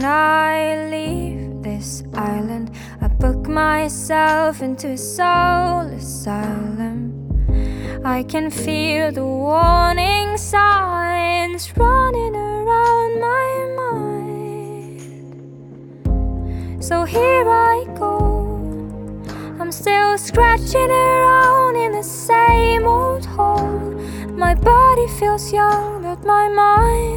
I leave this island, I book myself into a soul asylum. I can feel the warning signs running around my mind. So here I go, I'm still scratching around in the same old hole. My body feels young, but my mind